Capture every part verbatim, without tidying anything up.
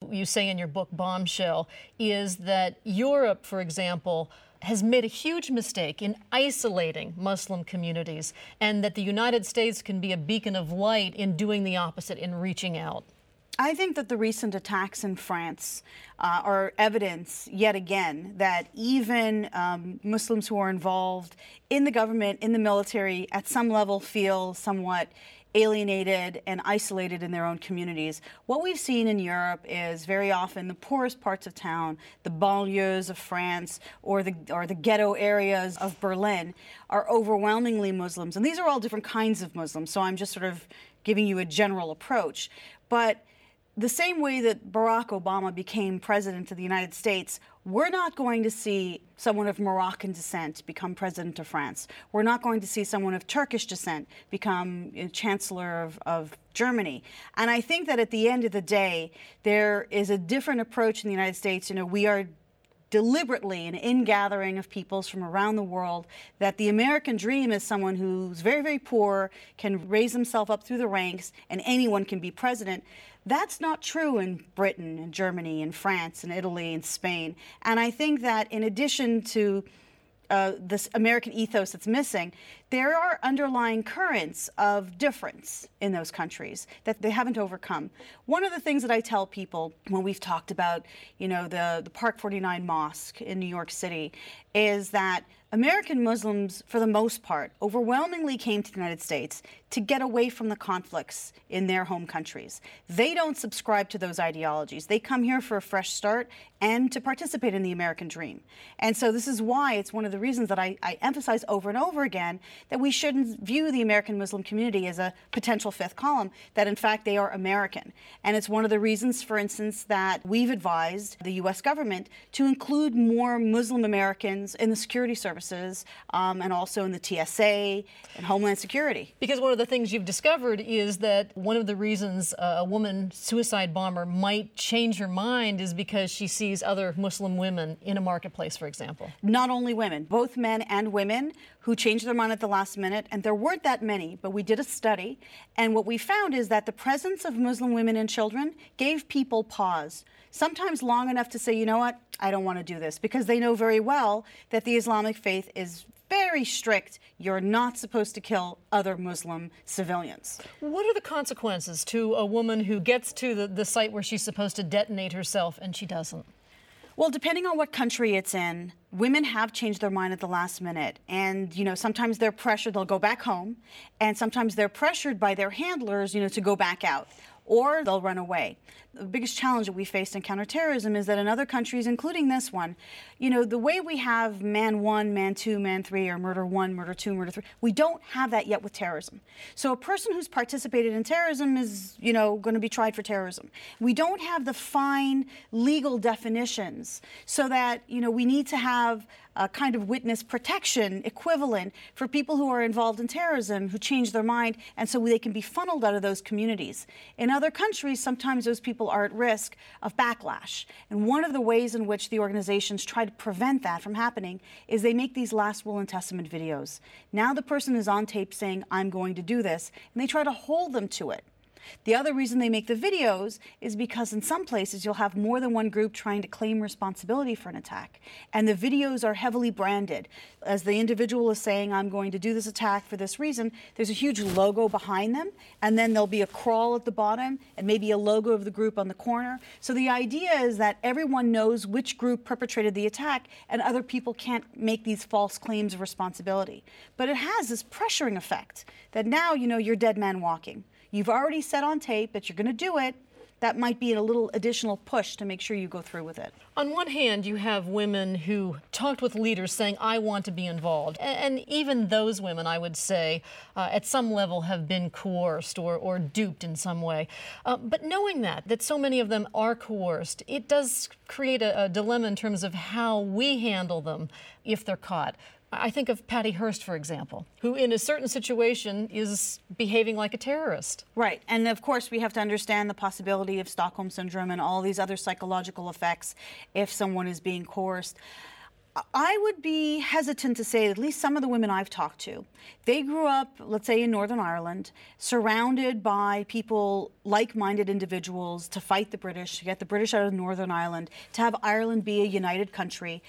you say in your book, Bombshell, is that Europe, for example, has made a huge mistake in isolating Muslim communities, and that the United States can be a beacon of light in doing the opposite, in reaching out. I think that the recent attacks in France uh, are evidence, yet again, that even um, Muslims who are involved in the government, in the military, at some level feel somewhat alienated and isolated in their own communities. What we've seen in Europe is very often the poorest parts of town, the banlieues of France, or the or the ghetto areas of Berlin, are overwhelmingly Muslims. And these are all different kinds of Muslims, so I'm just sort of giving you a general approach. But the same way that Barack Obama became president of the United States, we're not going to see someone of Moroccan descent become president of France. We're not going to see someone of Turkish descent become you know, chancellor of, of Germany. And I think that at the end of the day, there is a different approach in the United States. You know, we are deliberately an ingathering of peoples from around the world, that the American dream is someone who's very, very poor, can raise himself up through the ranks, and anyone can be president. That's not true in Britain and Germany and France and Italy and Spain. And I think that in addition to uh, this American ethos that's missing, there are underlying currents of difference in those countries that they haven't overcome. One of the things that I tell people when we've talked about, you know, the, the Park forty-nine Mosque in New York City is that American Muslims, for the most part, overwhelmingly came to the United States to get away from the conflicts in their home countries. They don't subscribe to those ideologies. They come here for a fresh start and to participate in the American dream. And so this is why it's one of the reasons that I, I emphasize over and over again that we shouldn't view the American Muslim community as a potential fifth column, that in fact they are American. And it's one of the reasons, for instance, that we've advised the U S government to include more Muslim Americans in the security services um, and also in the T S A and Homeland Security. Because one of the things you've discovered is that one of the reasons uh, a woman suicide bomber might change her mind is because she sees other Muslim women in a marketplace, for example. Not only women, both men and women who changed their mind at the last minute, and there weren't that many, but we did a study, and what we found is that the presence of Muslim women and children gave people pause, sometimes long enough to say, you know what, I don't want to do this, because they know very well that the Islamic faith is very strict. You're not supposed to kill other Muslim civilians. What are the consequences to a woman who gets to the, the site where she's supposed to detonate herself and she doesn't? Well, depending on what country it's in, women have changed their mind at the last minute. And, you know, sometimes they're pressured, they'll go back home. And sometimes they're pressured by their handlers, you know, to go back out. Or they'll run away. The biggest challenge that we faced in counterterrorism is that in other countries, including this one, you know, the way we have man one, man two, man three, or murder one, murder two, murder three, we don't have that yet with terrorism. So a person who's participated in terrorism is, you know, going to be tried for terrorism. We don't have the fine legal definitions so that, you know, we need to have a kind of witness protection equivalent for people who are involved in terrorism, who change their mind, and so they can be funneled out of those communities. In other countries, sometimes those people are at risk of backlash. And one of the ways in which the organizations try to prevent that from happening is they make these last will and testament videos. Now the person is on tape saying, I'm going to do this, and they try to hold them to it. The other reason they make the videos is because in some places you'll have more than one group trying to claim responsibility for an attack. And the videos are heavily branded. As the individual is saying, I'm going to do this attack for this reason, there's a huge logo behind them, and then there'll be a crawl at the bottom, and maybe a logo of the group on the corner. So the idea is that everyone knows which group perpetrated the attack, and other people can't make these false claims of responsibility. But it has this pressuring effect that now, you know, you're dead man walking. You've already said on tape that you're going to do it. That might be a little additional push to make sure you go through with it. On one hand, you have women who talked with leaders saying, I want to be involved. And, and even those women, I would say, uh, at some level have been coerced or, or duped in some way. Uh, but knowing that, that so many of them are coerced, it does create a, a dilemma in terms of how we handle them if they're caught. I think of Patty Hearst, for example, who in a certain situation is behaving like a terrorist. Right. And of course, we have to understand the possibility of Stockholm Syndrome and all these other psychological effects if someone is being coerced. I would be hesitant to say, at least some of the women I've talked to, they grew up, let's say in Northern Ireland, surrounded by people, like-minded individuals, to fight the British, to get the British out of Northern Ireland, to have Ireland be a united country.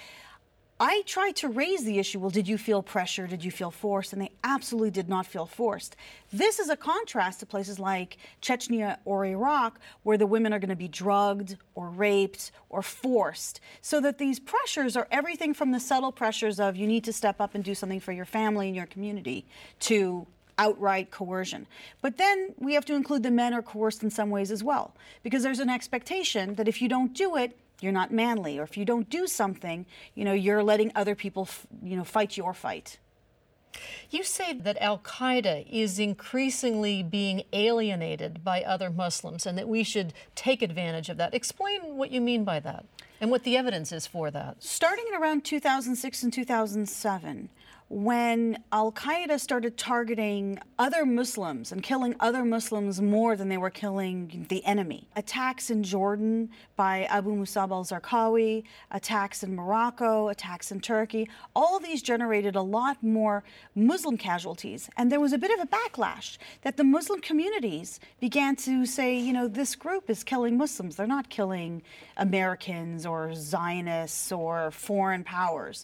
I tried to raise the issue, well, did you feel pressure? Did you feel forced? And they absolutely did not feel forced. This is a contrast to places like Chechnya or Iraq, where the women are going to be drugged or raped or forced. So that these pressures are everything from the subtle pressures of you need to step up and do something for your family and your community to outright coercion. But then we have to include the men are coerced in some ways as well, because there's an expectation that if you don't do it, you're not manly, or if you don't do something, you know, you're letting other people, you know, fight your fight. You say that Al-Qaeda is increasingly being alienated by other Muslims and that we should take advantage of that. Explain what you mean by that and what the evidence is for that. Starting in around two thousand six and two thousand seven, when Al-Qaeda started targeting other Muslims and killing other Muslims more than they were killing the enemy. Attacks in Jordan by Abu Musab al-Zarqawi, attacks in Morocco, attacks in Turkey, all of these generated a lot more Muslim casualties. And there was a bit of a backlash that the Muslim communities began to say, you know, this group is killing Muslims. They're not killing Americans or Zionists or foreign powers.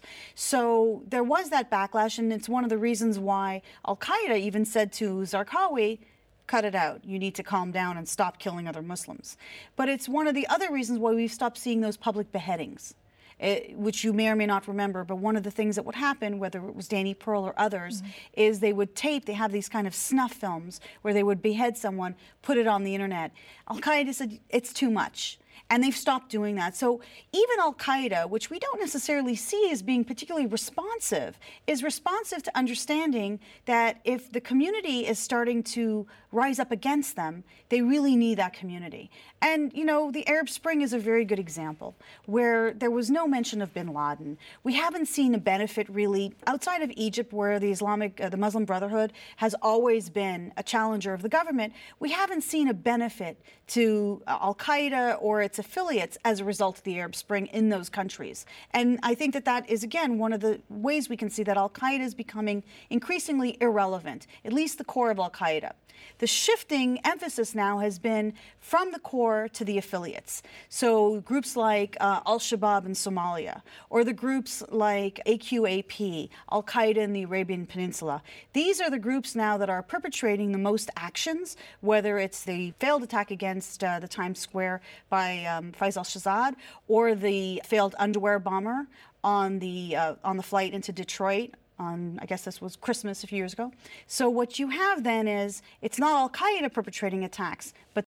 So there was that backlash. And it's one of the reasons why Al-Qaeda even said to Zarqawi, cut it out. You need to calm down and stop killing other Muslims. But it's one of the other reasons why we've stopped seeing those public beheadings, it, which you may or may not remember. But one of the things that would happen, whether it was Danny Pearl or others, mm-hmm. is they would tape, they have these kind of snuff films where they would behead someone, put it on the internet. Al-Qaeda said, it's too much. And they've stopped doing that. So even Al-Qaeda, which we don't necessarily see as being particularly responsive, is responsive to understanding that if the community is starting to rise up against them, they really need that community. And, you know, the Arab Spring is a very good example, where there was no mention of bin Laden. We haven't seen a benefit really outside of Egypt, where the Islamic, uh, the Muslim Brotherhood has always been a challenger of the government. We haven't seen a benefit to uh, Al-Qaeda or its affiliates as a result of the Arab Spring in those countries. And I think that that is, again, one of the ways we can see that Al-Qaeda is becoming increasingly irrelevant, at least the core of Al-Qaeda. The shifting emphasis now has been from the core to the affiliates. So groups like uh, Al-Shabaab in Somalia, or the groups like A Q A P, Al-Qaeda in the Arabian Peninsula. These are the groups now that are perpetrating the most actions, whether it's the failed attack against uh, the Times Square by um, Faiz al-Shahzad, or the failed underwear bomber on the, uh, on the flight into Detroit. On, I guess this was Christmas a few years ago. So what you have then is, it's not Al-Qaeda perpetrating attacks, but